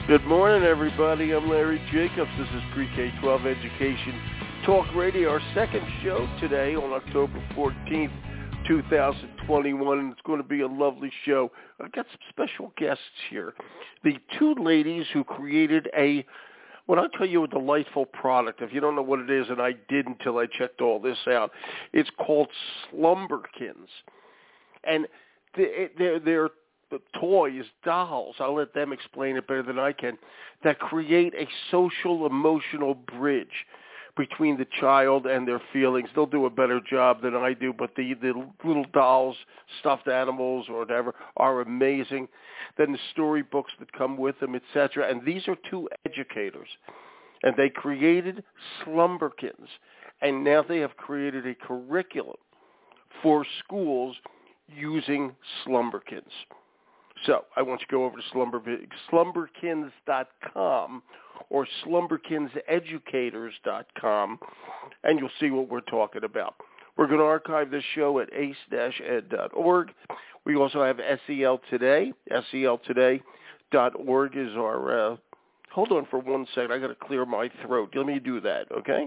Good morning, everybody. I'm Larry Jacobs. This is Pre-K-12 Education Talk Radio, our second show today on October 14th, 2021, and it's going to be a lovely show. I've got some special guests here. The two ladies who created when I tell you a delightful product, if you don't know what it is, and I did until I checked all this out, it's called Slumberkins. And they're toys, dolls, I'll let them explain it better than I can, that create a social, emotional bridge between the child and their feelings. They'll do a better job than I do, but the little dolls, stuffed animals or whatever, are amazing. Then the storybooks that come with them, etc. And these are two educators, and they created Slumberkins, and now they have created a curriculum for schools using Slumberkins. So I want you to go over to slumberkins.com or slumberkinseducators.com, and you'll see what we're talking about. We're going to archive this show at ace-ed.org. We also have SEL Today. SELtoday.org is our hold on for 1 second. I got to clear my throat. Let me do that, okay?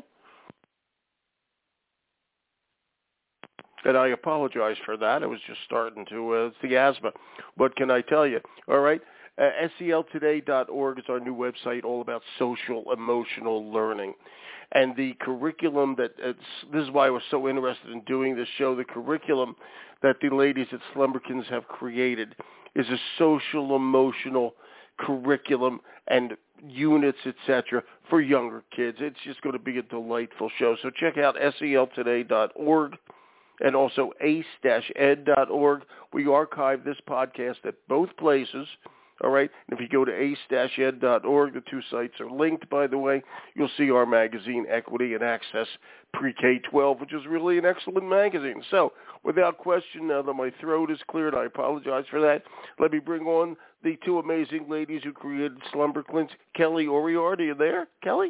And I apologize for that. I was just starting to the asthma. What can I tell you? All right. SELtoday.org is our new website, all about social, emotional learning. And the curriculum this is why I was so interested in doing this show. The curriculum that the ladies at Slumberkins have created is a social, emotional curriculum and units, etc., for younger kids. It's just going to be a delightful show. So check out SELtoday.org. and also ace-ed.org. We archive this podcast at both places, all right? And if you go to ace-ed.org, the two sites are linked, by the way. You'll see our magazine, Equity and Access Pre-K-12, which is really an excellent magazine. So, without question, now that my throat is cleared, I apologize for that. Let me bring on the two amazing ladies who created Slumberkins. Kelly Oriard, are you there? Kelly?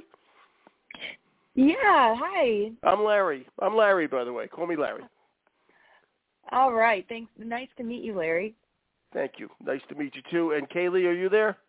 Yeah, hi. I'm Larry. I'm Larry, by the way. Call me Larry. All right. Thanks. Nice to meet you, Larry. Thank you. Nice to meet you, too. And Kaylee, are you there?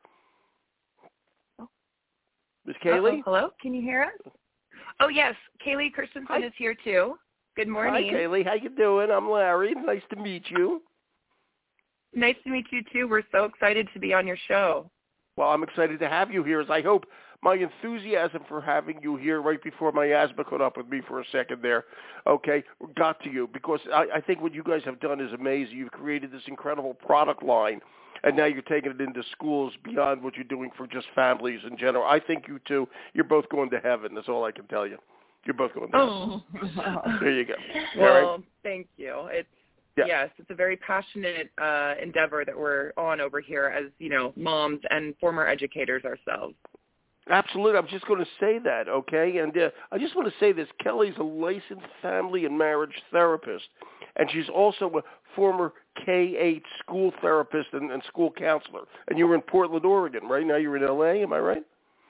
Miss Kaylee? Hello? Can you hear us? Oh, yes. Kaylee Christensen is here, too. Good morning. Hi, Kaylee. How you doing? I'm Larry. Nice to meet you. Nice to meet you, too. We're so excited to be on your show. Well, I'm excited to have you here, as I hope my enthusiasm for having you here right before my asthma caught up with me for a second there, okay, got to you, because I think what you guys have done is amazing. You've created this incredible product line, and now you're taking it into schools beyond what you're doing for just families in general. I think you two, you're both going to heaven. That's all I can tell you. You're both going to heaven. There you go. Well, right? Thank you. Yes, it's a very passionate endeavor that we're on over here as, moms and former educators ourselves. Absolutely. I'm just going to say that, okay? And I just want to say this. Kelly's a licensed family and marriage therapist, and she's also a former K-8 school therapist and school counselor. And you were in Portland, Oregon, right? Now you're in L.A., am I right?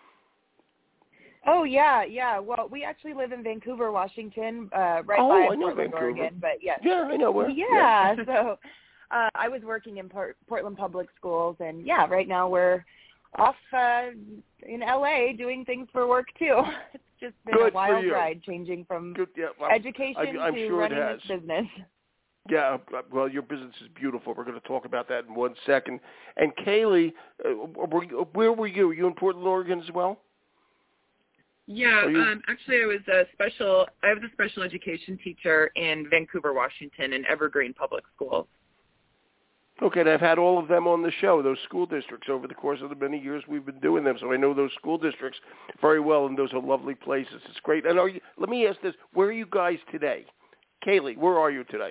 Oh, yeah. Well, we actually live in Vancouver, Washington, by Portland, Vancouver. Oregon. But yes. Yeah, I know where. Yeah. So I was working in Portland Public Schools, and, right now we're off in L.A. doing things for work, too. It's just been a wild ride changing from education to running this business. Yeah, well, your business is beautiful. We're going to talk about that in 1 second. And Kaylee, where were you? Were you in Portland, Oregon as well? Yeah, actually I was a special education teacher in Vancouver, Washington, in Evergreen Public Schools. Okay, and I've had all of them on the show, those school districts, over the course of the many years we've been doing them, so I know those school districts very well, and those are lovely places. It's great. And let me ask this, where are you guys today? Kaylee, where are you today?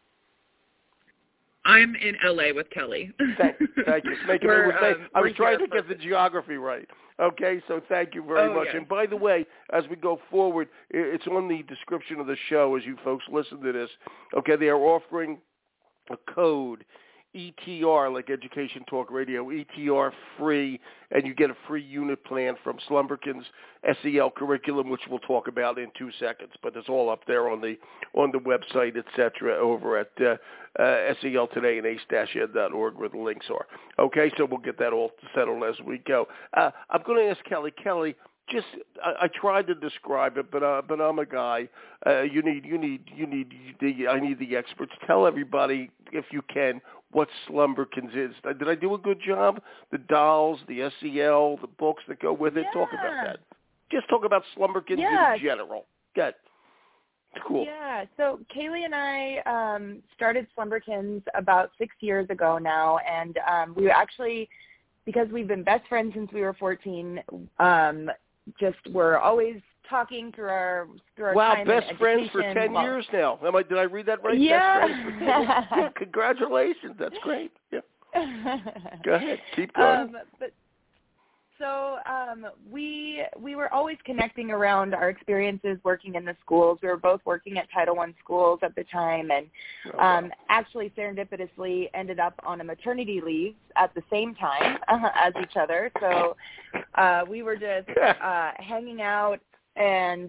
I'm in L.A. with Kelly. Thank you. I was trying to get the geography right. Okay, so thank you very much. Yes. And by the way, as we go forward, it's on the description of the show as you folks listen to this. Okay, they are offering a code ETR, like Education Talk Radio, ETR free, and you get a free unit plan from Slumberkin's SEL curriculum, which we'll talk about in 2 seconds. But it's all up there on the website, etc., over at SEL Today and ace-ed.org, where the links are. Okay, so we'll get that all settled as we go. I'm going to ask Kelly. Kelly, I tried to describe it, but I'm a guy. I need the experts. Tell everybody, if you can, what Slumberkins is. Did I do a good job? The dolls, the SEL, the books that go with it. Talk about that. Just talk about Slumberkins in general. Good. Cool. Yeah. So Kaylee and I started Slumberkins about 6 years ago now, and we actually, because we've been best friends since we were 14. Just we're always talking through our time best in friends for 10 years now. Did I read that right? Yeah. Best friends for 10 years. Yeah, congratulations. That's great. Yeah. Go ahead. Keep going. We were always connecting around our experiences working in the schools. We were both working at Title I schools at the time, and actually serendipitously ended up on a maternity leave at the same time as each other. So we were just hanging out and,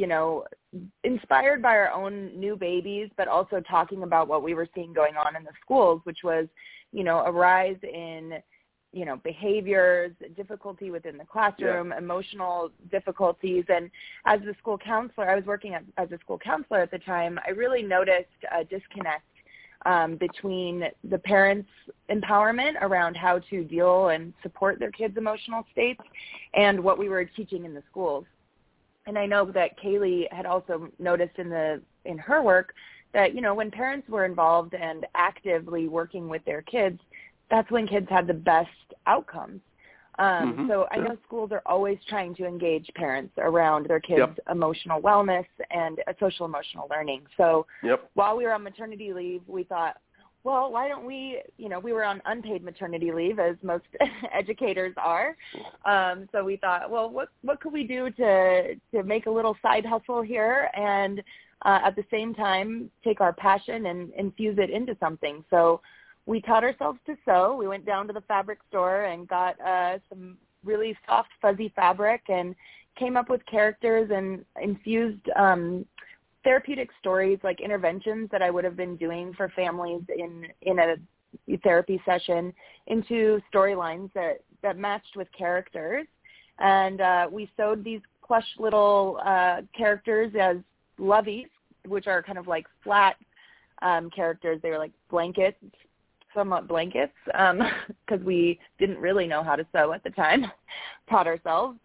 inspired by our own new babies, but also talking about what we were seeing going on in the schools, which was, a rise in behaviors, difficulty within the classroom, emotional difficulties. And as the school counselor, I was working as a school counselor at the time, I really noticed a disconnect between the parents' empowerment around how to deal and support their kids' emotional states and what we were teaching in the schools. And I know that Kaylee had also noticed in her work that, when parents were involved and actively working with their kids, that's when kids had the best outcomes. So I know schools are always trying to engage parents around their kids' emotional wellness and social emotional learning. So while we were on maternity leave, we thought, well, why don't we, we were on unpaid maternity leave, as most educators are. So we thought, well, what could we do to make a little side hustle here and at the same time take our passion and infuse it into something. So we taught ourselves to sew. We went down to the fabric store and got some really soft, fuzzy fabric and came up with characters and infused therapeutic stories, like interventions that I would have been doing for families in a therapy session, into storylines that matched with characters. And we sewed these plush little characters as loveys, which are kind of like flat characters. They were like blankets, somewhat blankets, because we didn't really know how to sew at the time, taught ourselves.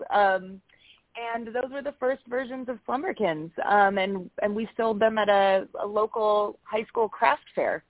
And those were the first versions of Slumberkins, and we sold them at a local high school craft fair.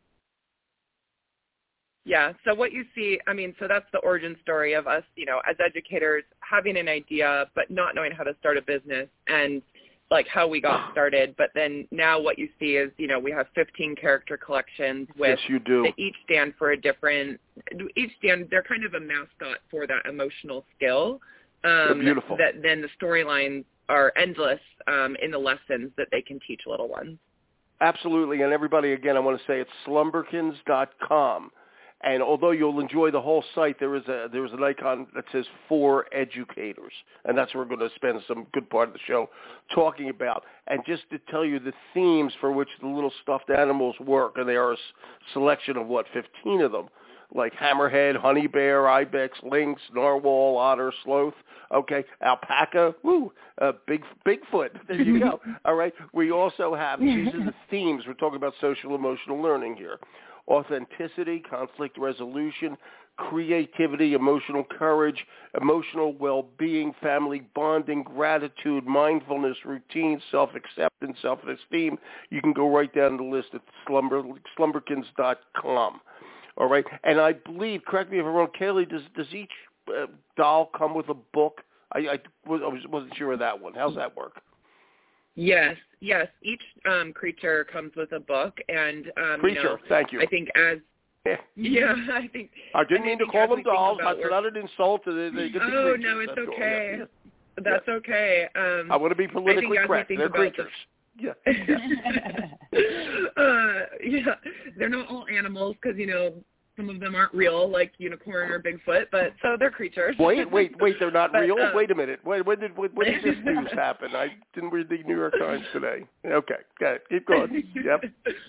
Yeah, so what you see, so that's the origin story of us, as educators, having an idea but not knowing how to start a business and like how we got started. But then now what you see is, we have 15 character collections with that each stand for they're kind of a mascot for that emotional skill. They're beautiful. That then the storylines are endless in the lessons that they can teach little ones. Absolutely. And everybody, again, I want to say it's slumberkins.com. And although you'll enjoy the whole site, there is an icon that says For Educators. And that's what we're going to spend some good part of the show talking about. And just to tell you the themes for which the little stuffed animals work, and they are a selection of, 15 of them, like hammerhead, honey bear, ibex, lynx, narwhal, otter, sloth, alpaca, Bigfoot. There you go. All right. We also have, these are the themes. We're talking about social emotional learning here. Authenticity, conflict resolution, creativity, emotional courage, emotional well-being, family bonding, gratitude, mindfulness, routine, self-acceptance, self-esteem. You can go right down the list at slumberkins.com. All right, and I believe, correct me if I'm wrong, Kaylee, does each doll come with a book? I wasn't sure of that one. How's that work? Yes. Each creature comes with a book, and thank you. I think I think I didn't mean to call them dolls. That's not an insult. They get the creatures. No, it's okay. That's okay. I want to be politically correct. They're creatures. Yeah. Yeah, they're not all animals because, some of them aren't real, like unicorn or Bigfoot, but so they're creatures. Wait, they're not real? Wait a minute. When did this news happen? I didn't read the New York Times today. Okay, got it. Keep going. Yep.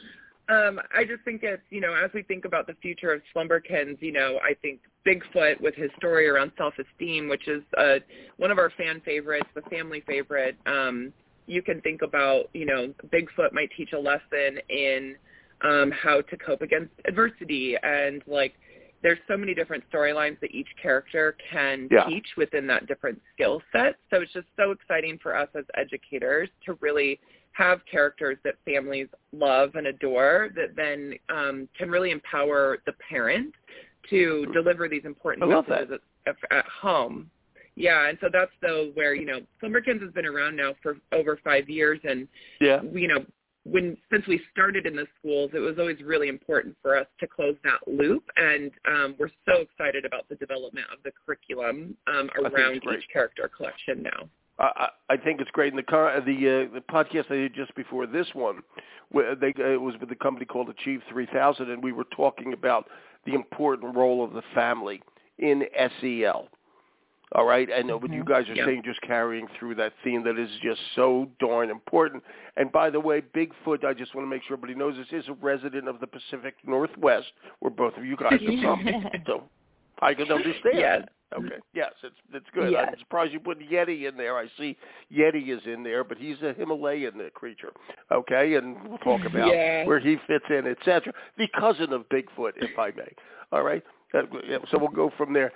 I just think it's, as we think about the future of Slumberkins, I think Bigfoot with his story around self-esteem, which is one of our fan favorites, the family favorite, you can think about, Bigfoot might teach a lesson in how to cope against adversity. And, there's so many different storylines that each character can teach within that different skill set. So it's just so exciting for us as educators to really have characters that families love and adore that then can really empower the parent to deliver these important messages at home. Yeah, and so that's where, Slumberkins has been around now for over 5 years, and, since we started in the schools, it was always really important for us to close that loop, and we're so excited about the development of the curriculum around each character collection now. I think it's great. And the podcast I did just before this one, it was with a company called Achieve 3000, and we were talking about the important role of the family in SEL. All right, and what you guys are saying, just carrying through that theme that is just so darn important. And by the way, Bigfoot, I just want to make sure everybody knows this is a resident of the Pacific Northwest, where both of you guys are from. So I can understand. Yes. Okay. Yes, it's good. Yes. I'm surprised you put Yeti in there. I see Yeti is in there, but he's a Himalayan creature. Okay, and we'll talk about where he fits in, etc. The cousin of Bigfoot, if I may. All right. So we'll go from there.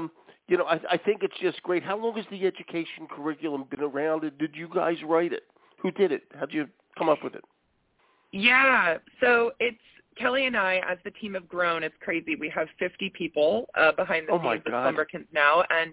I think it's just great. How long has the education curriculum been around, and did you guys write it? Who did it? How did you come up with it? Yeah, so it's Kelly and I, as the team have grown, it's crazy. We have 50 people behind the scenes of Slumberkins now, and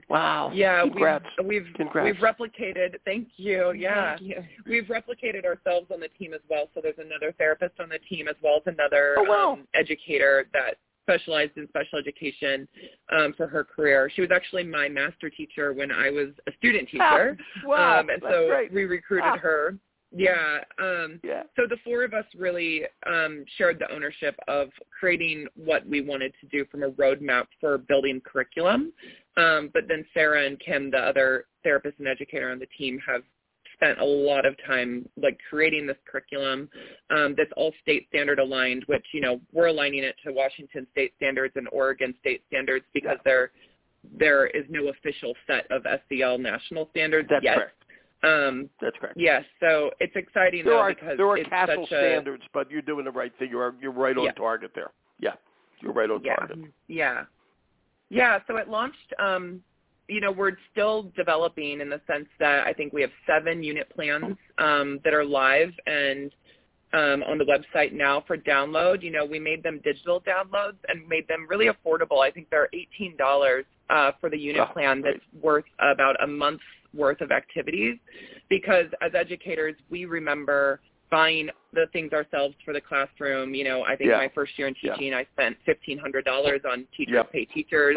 we've replicated. Thank you. Yeah, thank you. We've replicated ourselves on the team as well. So there's another therapist on the team as well as another educator that specialized in special education for her career. She was actually my master teacher when I was a student teacher. Wow, and so great. We recruited her. Yeah. So the four of us really shared the ownership of creating what we wanted to do from a roadmap for building curriculum. But then Sarah and Kim, the other therapist and educator on the team, have spent a lot of time creating this curriculum that's all state standard aligned, which, we're aligning it to Washington state standards and Oregon state standards because there is no official set of SEL national standards yet. Correct. That's correct. Yes, so it's exciting because there are CASEL standards, but you're doing the right thing. You're right on target there. Yeah, you're right on target. Yeah. So it launched. We're still developing in the sense that I think we have 7 unit plans that are live and on the website now for download. We made them digital downloads and made them really affordable. I think they're $18 for the unit plan that's worth about a month's worth of activities, because as educators, we remember buying the things ourselves for the classroom. I think my first year in teaching, I spent $1,500 on teachers pay teachers,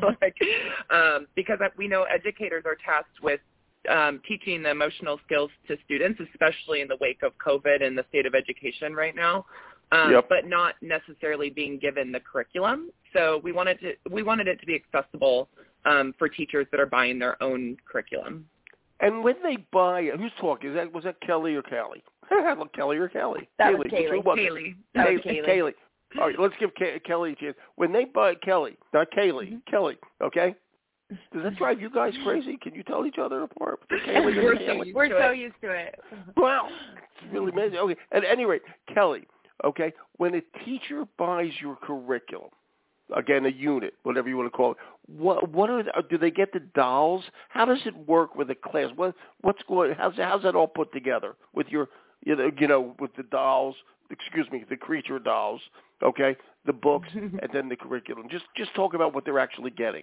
because we know educators are tasked with teaching the emotional skills to students, especially in the wake of COVID and the state of education right now, but not necessarily being given the curriculum. So we wanted it to be accessible for teachers that are buying their own curriculum. And when they buy, who's talking? Was that Kelly or Callie? Kelly or Callie? That was Kaylee. Kaylee. All right, let's give Kelly a chance. When they buy Kelly, not Kaylee, Kelly, okay? Does that drive you guys crazy? Can you tell each other apart? We're so used to it. Wow, it's really amazing. Okay, at any rate, Kelly, okay, when a teacher buys your curriculum, again, a unit, whatever you want to call it, what are do they get the dolls? How does it work with a class? How's that all put together with your, with the dolls? The creature dolls, okay, the books, and then the curriculum. Just talk about what they're actually getting.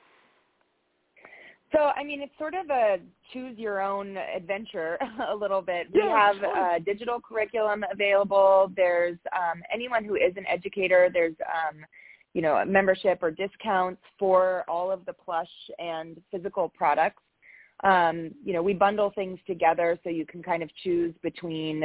So, it's sort of a choose-your-own adventure a little bit. We have a digital curriculum available. There's anyone who is an educator. There's, membership or discounts for all of the plush and physical products. We bundle things together so you can kind of choose between,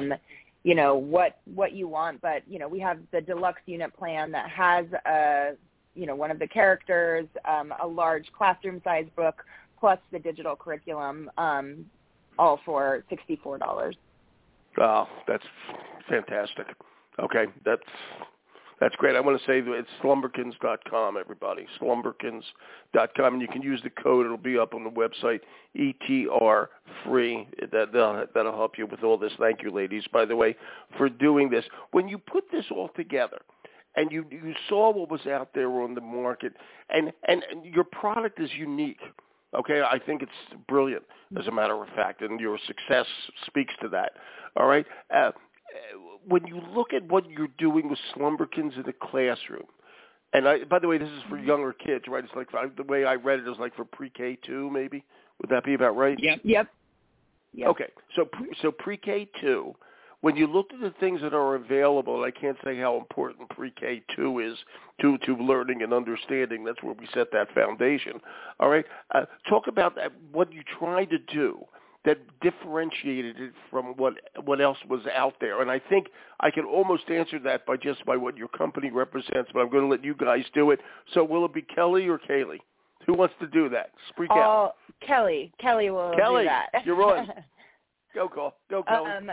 what you want. But, we have the deluxe unit plan that has, one of the characters, a large classroom-sized book, plus the digital curriculum, all for $64. Oh, that's fantastic. Okay, that's great. I want to say that it's slumberkins.com, everybody. Slumberkins.com, and you can use the code. It'll be up on the website, ETR free. That'll help you with all this. Thank you, ladies, by the way, for doing this. When you put this all together, and you saw what was out there on the market, and your product is unique. Okay, I think it's brilliant, as a matter of fact, and your success speaks to that. All right, when you look at what you're doing with Slumberkins in the classroom, and by the way, this is for younger kids, right? It's like the way I read it is like for pre-K 2, maybe. Would that be about right? Yep. Okay, so pre-K 2. When you look at the things that are available, I can't say how important pre-K 2 is to learning and understanding. That's where we set that foundation. All right, talk about that, what you tried to do that differentiated it from what else was out there. And I think I can almost answer that by what your company represents, but I'm going to let you guys do it. So will it be Kelly or Kaylee? Who wants to do that? Speak out. Kelly will do that. You're on. Go, Kelly.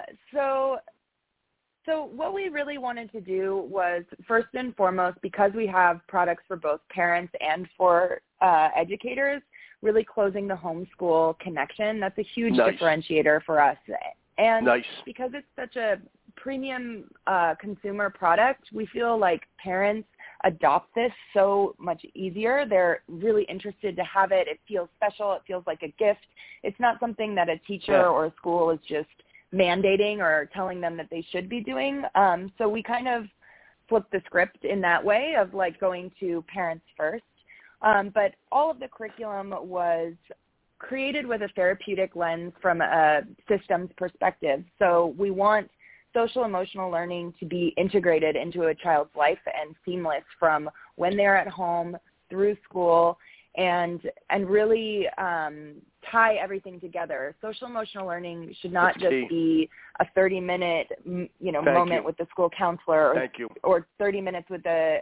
So what we really wanted to do was, first and foremost, because we have products for both parents and for educators, really closing the homeschool connection. That's a huge differentiator for us. And because it's such a premium consumer product, we feel like parents adopt this so much easier. They're really interested to have it. It feels special. It feels like a gift. It's not something that a teacher or a school is just mandating or telling them that they should be doing. So we kind of flipped the script in that way of like going to parents first. But all of the curriculum was created with a therapeutic lens from a systems perspective. So we want social emotional learning to be integrated into a child's life and seamless from when they're at home through school, and really tie everything together. Social emotional learning should not just be a 30-minute moment with the school counselor or 30 minutes with the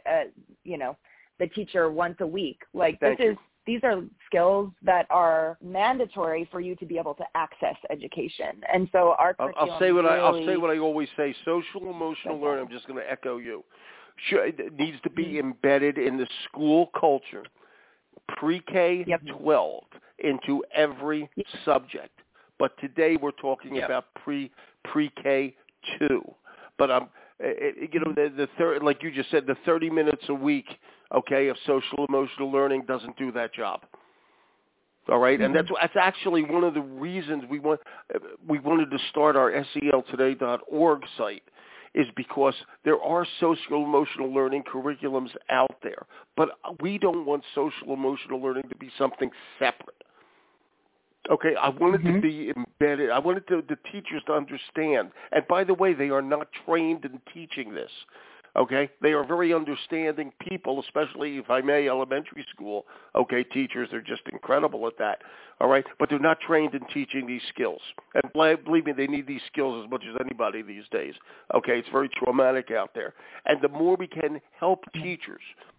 teacher once a week. Like these are skills that are mandatory for you to be able to access education. And so our curriculum I'll say what I always say. Social emotional learning, I'm just going to echo you. It needs to be embedded in the school culture, pre-K 12, into every subject. But today we're talking about pre-K 2. But the third, like you just said, the 30 minutes a week, of social emotional learning doesn't do that job. All right, and that's actually one of the reasons we wanted to start our seltoday.org site, is because there are social emotional learning curriculums out there, but we don't want social emotional learning to be something separate. Okay, I wanted to be embedded. I wanted the teachers to understand. And by the way, they are not trained in teaching this. Okay, they are very understanding people, especially, if I may, elementary school. Okay, teachers are just incredible at that. All right, but they're not trained in teaching these skills. And believe me, they need these skills as much as anybody these days. Okay, it's very traumatic out there. And the more we can help teachers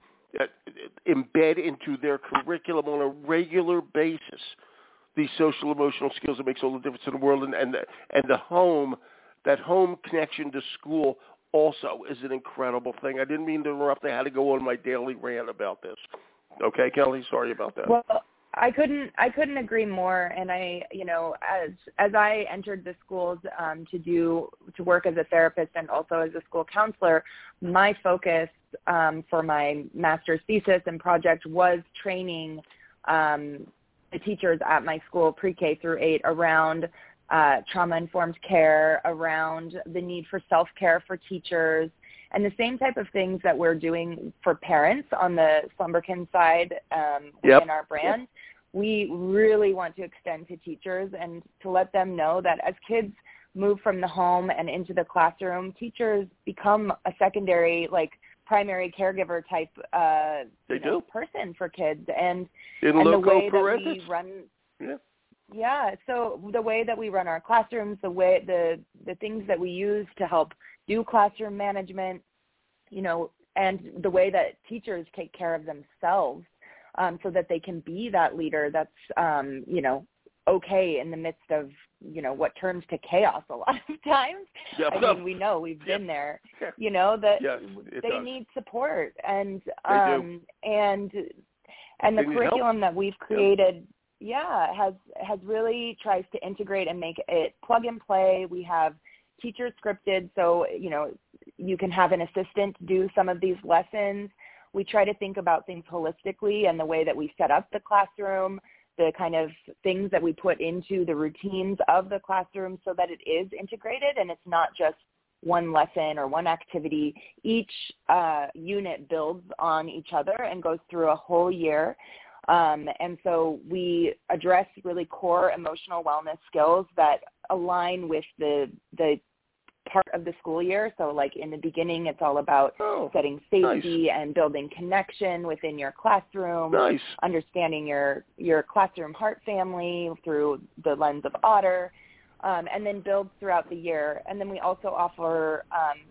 embed into their curriculum on a regular basis these social emotional skills, it makes all the difference in the world. And the home, that home connection to school also is an incredible thing. I didn't mean to interrupt. I had to go on my daily rant about this. Okay, Kelly, sorry about that. Well, I couldn't agree more. And as I entered the schools to work as a therapist and also as a school counselor, my focus for my master's thesis and project was training the teachers at my school, pre-K through 8, around trauma-informed care, around the need for self-care for teachers, and the same type of things that we're doing for parents on the Slumberkins side within our brand. We really want to extend to teachers and to let them know that as kids move from the home and into the classroom, teachers become a secondary, primary caregiver type person for kids. And the way that we run Yeah, so the way that we run our classrooms, the things that we use to help do classroom management, and the way that teachers take care of themselves so that they can be that leader that's, okay in the midst of, what turns to chaos a lot of times. Yeah, I mean, we know we've been there, that they need support and the curriculum that we've created has really tries to integrate and make it plug and play. We have teacher scripted, so you can have an assistant do some of these lessons. We try to think about things holistically and the way that we set up the classroom, the kind of things that we put into the routines of the classroom so that it is integrated and it's not just one lesson or one activity. Each unit builds on each other and goes through a whole year. And so we address really core emotional wellness skills that align with the part of the school year. So like in the beginning, it's all about setting safety and building connection within your classroom, understanding your classroom heart family through the lens of Otter, and then builds throughout the year. And then we also offer,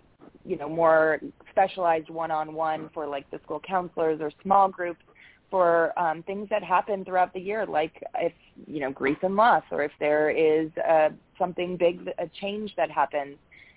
more specialized one-on-one for like the school counselors or small groups for things that happen throughout the year, like if, grief and loss, or if there is something big, a change that happens.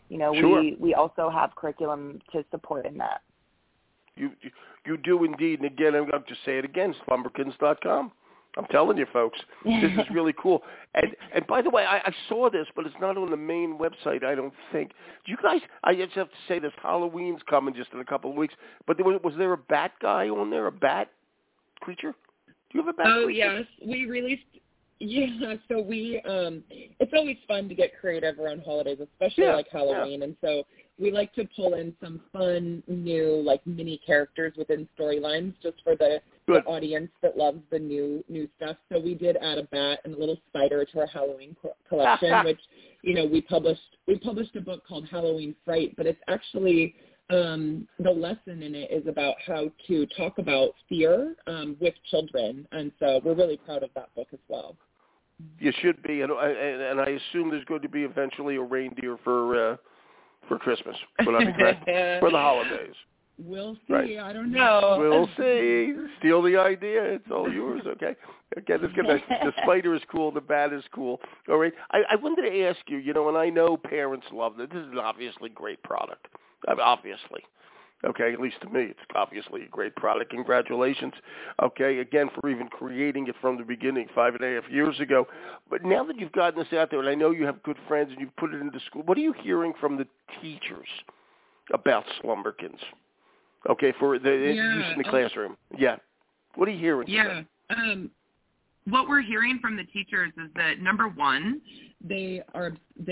We also have curriculum to support in that. You do indeed. And again, I'm just say it again, slumberkins.com. I'm telling you, folks, this is really cool. And by the way, I saw this, but it's not on the main website, I don't think. Do you guys, I just have to say this, Halloween's coming just in a couple of weeks, but was there a bat guy on there, a bat creature? Do you have a bat creature? Oh, yes. We released... Yeah, so we, it's always fun to get creative around holidays, especially like Halloween. And so we like to pull in some fun, new, like mini characters within storylines just for the audience that loves the new stuff. So we did add a bat and a little spider to our Halloween collection, which, we published a book called Halloween Fright, but it's actually, the lesson in it is about how to talk about fear with children. And so we're really proud of that book as well. You should be, and I assume there's going to be eventually a reindeer for Christmas. Would I be correct? For the holidays. We'll see. Right. I don't know. We'll see. Steal the idea. It's all yours. Okay. Again, the spider is cool. The bat is cool. All right. I wanted to ask you. And I know parents love it. This is an obviously great product. Obviously. Okay, at least to me, it's obviously a great product. Congratulations, okay, again, for even creating it from the beginning 5.5 years ago. But now that you've gotten this out there, and I know you have good friends and you've put it into school, what are you hearing from the teachers about Slumberkins? Okay, for the use in the classroom. Yeah. What are you hearing from them? What we're hearing from the teachers is that, number one, they are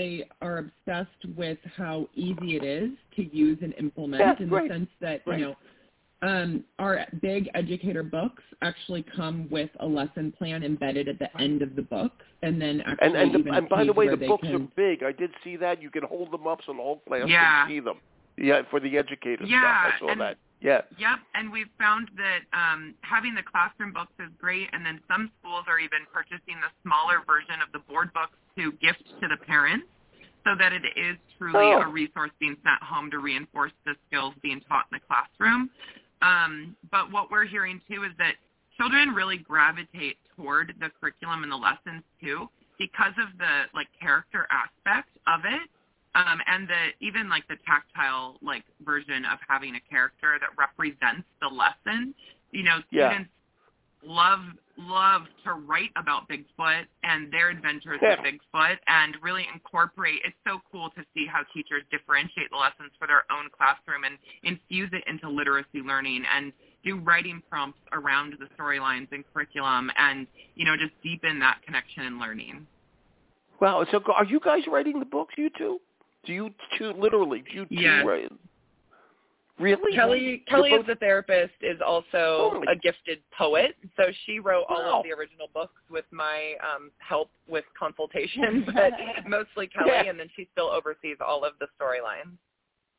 obsessed with how easy it is to use and implement the sense that, our big educator books actually come with a lesson plan embedded at the end of the book. And then actually and by the way, the books are big. I did see that. You can hold them up so the whole class can see them. Yeah, for the educator stuff. I saw that. Yeah. Yep, and we've found that having the classroom books is great, and then some schools are even purchasing the smaller version of the board books to gift to the parents so that it is truly a resource being sent home to reinforce the skills being taught in the classroom. But what we're hearing, too, is that children really gravitate toward the curriculum and the lessons, too, because of the, character aspect of it. And even the tactile version of having a character that represents the lesson, students love to write about Bigfoot and their adventures with Bigfoot and really incorporate. It's so cool to see how teachers differentiate the lessons for their own classroom and infuse it into literacy learning and do writing prompts around the storylines and curriculum and, just deepen that connection and learning. Wow. So are you guys writing the books, you two? Do you two write? Really? Kelly is the therapist, is also a gifted poet, so she wrote all of the original books with my help with consultation, but mostly Kelly, and then she still oversees all of the storylines.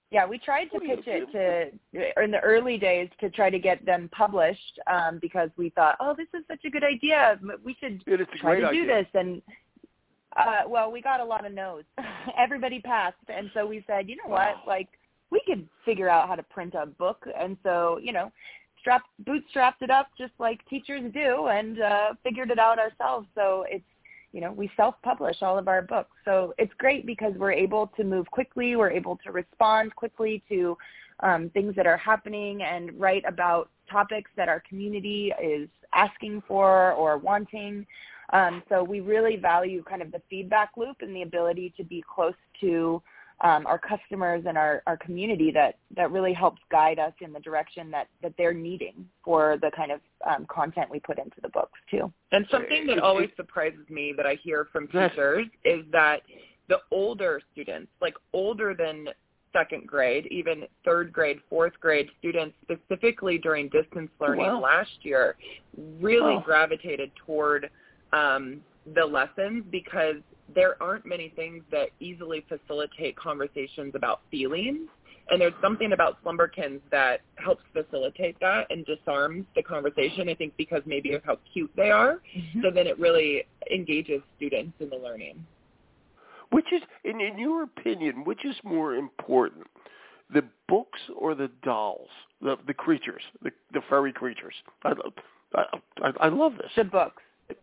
Yeah, we tried to pitch it in the early days to try to get them published because we thought, oh, this is such a good idea. We should try to do this. And, well, we got a lot of no's. Everybody passed. And so we said, you know what, like, we could figure out how to print a book. And so, you know, bootstrapped it up just like teachers do and figured it out ourselves. So it's, you know, we self-publish all of our books. So it's great because we're able to move quickly. We're able to respond quickly to things that are happening and write about topics that our community is asking for or wanting. So we really value kind of the feedback loop and the ability to be close to our customers and our community that really helps guide us in the direction that they're needing for the kind of content we put into the books too. And something that always surprises me that I hear from teachers is that the older students, like older than second grade, even third grade, fourth grade students, specifically during distance learning last year, really gravitated toward the lessons because there aren't many things that easily facilitate conversations about feelings. And there's something about Slumberkins that helps facilitate that and disarms the conversation, I think, because maybe of how cute they are. Mm-hmm. So then it really engages students in the learning. Which is, in your opinion, which is more important, the books or the dolls, the creatures, the furry creatures? I love this. The books.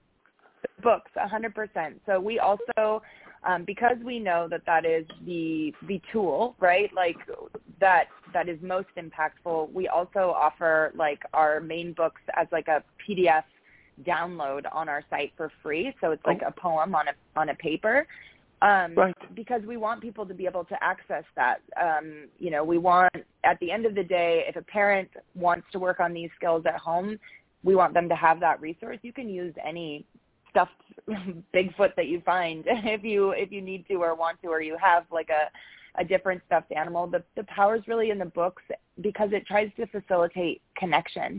Books, 100%. So we also, because we know that is the tool, right? Like that is most impactful. We also offer like our main books as like a PDF download on our site for free. So it's like a poem on a paper. Right. Because we want people to be able to access that. You know, we want, at the end of the day, if a parent wants to work on these skills at home, we want them to have that resource. You can use any stuffed Bigfoot that you find if you need to or want to, or you have like a different stuffed animal. The power is really in the books because it tries to facilitate connection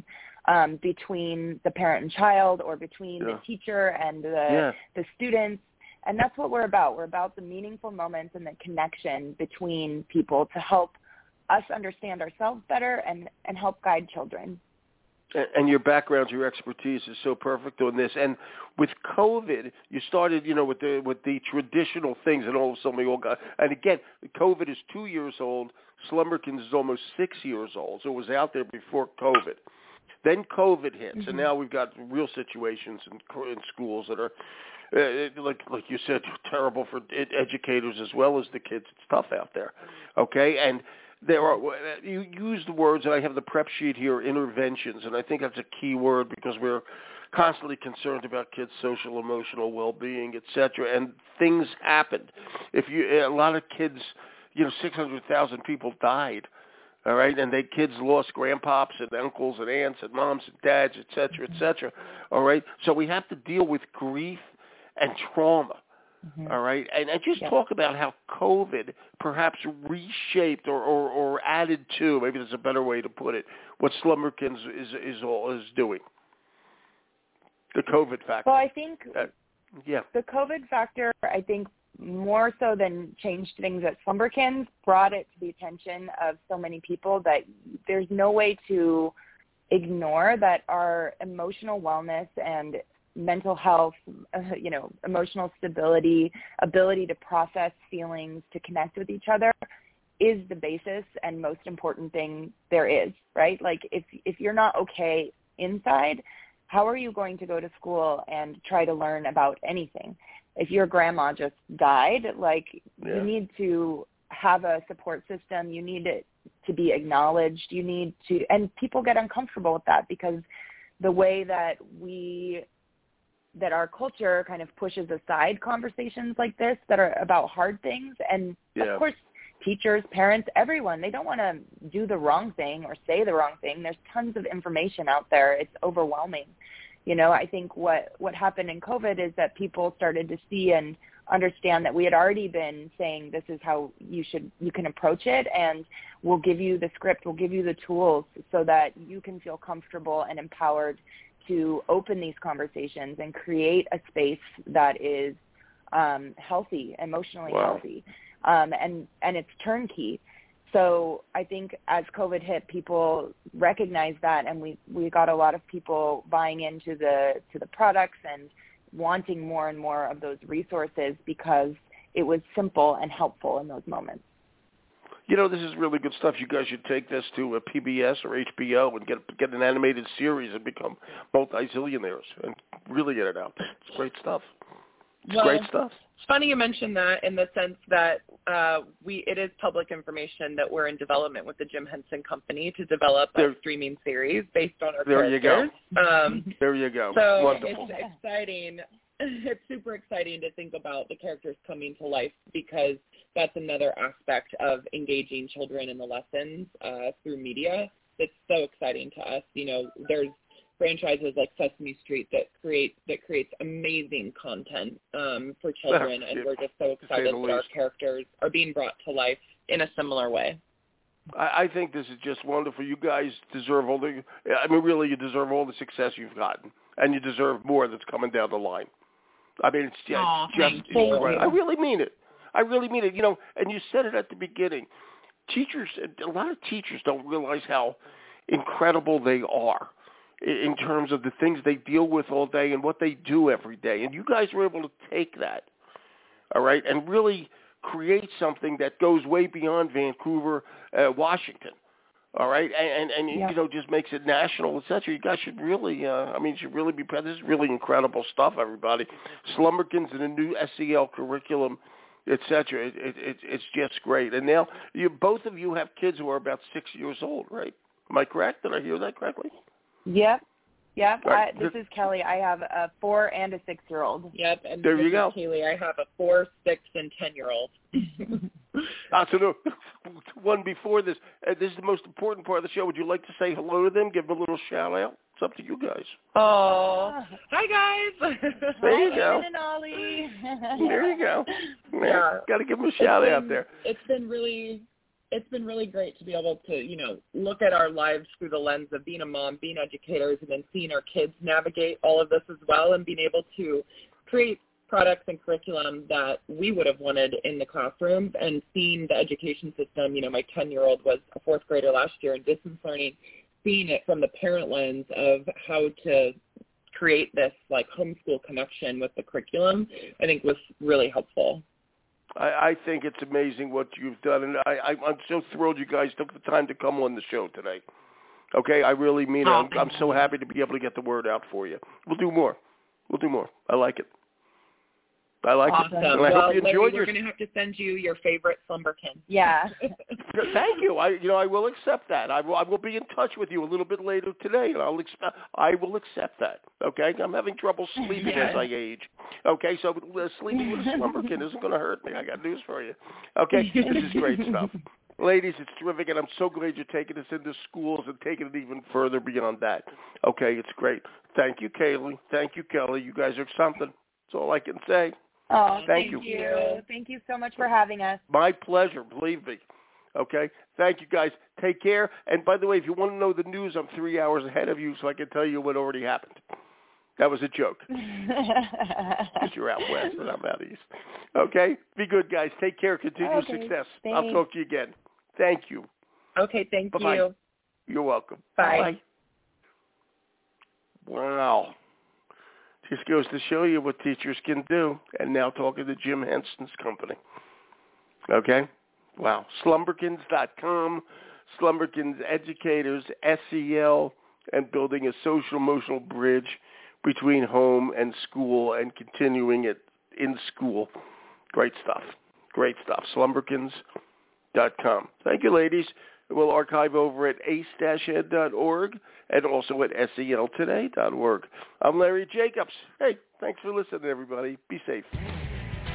between the parent and child, or between the teacher and the students. And that's what we're about. We're about the meaningful moments and the connection between people to help us understand ourselves better and help guide children. And your background, your expertise is so perfect on this. And with COVID, you started, you know, with the traditional things, and all of a sudden we all got. And again, COVID is 2 years old. Slumberkins is almost 6 years old, so it was out there before COVID. Then COVID hits, and now we've got real situations in schools that are, like you said, terrible for educators as well as the kids. It's tough out there. Okay, and there are, you use the words, and I have the prep sheet here, interventions, and I think that's a key word because we're constantly concerned about kids' social, emotional well-being, et cetera, and things happened. A lot of kids, 600,000 people died, all right, and kids lost grandpops and uncles and aunts and moms and dads, et cetera, all right? So we have to deal with grief and trauma. All right, and just talk about how COVID perhaps reshaped or added to, maybe that's a better way to put it, what Slumberkins is doing. The COVID factor. Well, I think the COVID factor, I think more so than changed things at Slumberkins, brought it to the attention of so many people that there's no way to ignore that our emotional wellness and mental health, emotional stability, ability to process feelings, to connect with each other is the basis and most important thing there is, right? Like if you're not okay inside, how are you going to go to school and try to learn about anything? If your grandma just died, you need to have a support system. You need it to be acknowledged. You need to, and people get uncomfortable with that because the way that our culture kind of pushes aside conversations like this that are about hard things. And of course, teachers, parents, everyone, they don't want to do the wrong thing or say the wrong thing. There's tons of information out there. It's overwhelming. I think what happened in COVID is that people started to see and understand that we had already been saying this is how you can approach it, and we'll give you the script, we'll give you the tools so that you can feel comfortable and empowered to open these conversations and create a space that is healthy, emotionally healthy, and it's turnkey. So I think as COVID hit, people recognized that, and we got a lot of people buying into the products and wanting more and more of those resources because it was simple and helpful in those moments. This is really good stuff. You guys should take this to a PBS or HBO and get an animated series and become multi-zillionaires and really get it out there. It's great stuff. It's great stuff. It's funny you mentioned that in the sense that it is public information that we're in development with the Jim Henson Company to develop a streaming series based on our characters. There you go. So Wonderful. It's exciting. It's super exciting to think about the characters coming to life because that's another aspect of engaging children in the lessons through media. It's so exciting to us. There's franchises like Sesame Street that creates amazing content for children, and we're just so excited that our characters are being brought to life in a similar way. I think this is just wonderful. You guys deserve really, you deserve all the success you've gotten, and you deserve more that's coming down the line. It's just incredible. I really mean it. And you said it at the beginning. A lot of teachers don't realize how incredible they are in terms of the things they deal with all day and what they do every day. And you guys were able to take that, all right, and really create something that goes way beyond Vancouver, Washington, all right, and just makes it national, et cetera. You guys should really, should really be proud. This is really incredible stuff, everybody. Slumberkins and a new SEL curriculum, et cetera. It's just great. And now, both of you have kids who are about 6 years old, right? Am I correct? Did I hear that correctly? Yep. Right. This is Kelly. I have a 4 and a 6-year-old. Yep. And there you go. Kaylee, I have a 4, 6, and 10-year-old. So the one before this, this is the most important part of the show. Would you like to say hello to them? Give them a little shout out. It's up to you guys. Oh, hi guys. There you go. And Ollie. There you go. Yeah. Got to give them a shout out there. It's been really great to be able to, look at our lives through the lens of being a mom, being educators, and then seeing our kids navigate all of this as well and being able to create products and curriculum that we would have wanted in the classrooms and seeing the education system. My 10-year-old was a 4th grader last year in distance learning, seeing it from the parent lens of how to create this homeschool connection with the curriculum, I think was really helpful. I think it's amazing what you've done, and I'm so thrilled you guys took the time to come on the show today. Okay, I really mean it. I'm so happy to be able to get the word out for you. We'll do more. I like it. Awesome. And I hope you enjoyed we're going to have to send you your favorite Slumberkin. Yeah. Thank you. I will accept that. I will be in touch with you a little bit later today, and I will accept that. Okay, I'm having trouble sleeping as I age. Okay, so sleeping with a Slumberkin isn't going to hurt me. I got news for you. Okay, this is great stuff. Ladies, it's terrific, and I'm so glad you're taking us into schools and taking it even further beyond that. Okay, it's great. Thank you, Kaylee. Thank you, Kelly. You guys are something. That's all I can say. Oh, thank you. Thank you so much for having us. My pleasure, believe me. Okay? Thank you, guys. Take care. And by the way, if you want to know the news, I'm 3 hours ahead of you, so I can tell you what already happened. That was a joke. Because you're out west and I'm out east. Okay? Be good, guys. Take care. Continue success. Thanks. I'll talk to you again. Thank you. Okay, thank Bye-bye. you. You're welcome. Bye. Wow. Just goes to show you what teachers can do. And now talking to Jim Henson's company. Okay? Wow. Slumberkins.com, Slumberkins Educators, SEL, and building a social-emotional bridge between home and school and continuing it in school. Great stuff. Great stuff. Slumberkins.com. Thank you, ladies. We'll archive over at ace-ed.org and also at seltoday.org. I'm Larry Jacobs. Hey, thanks for listening, everybody. Be safe.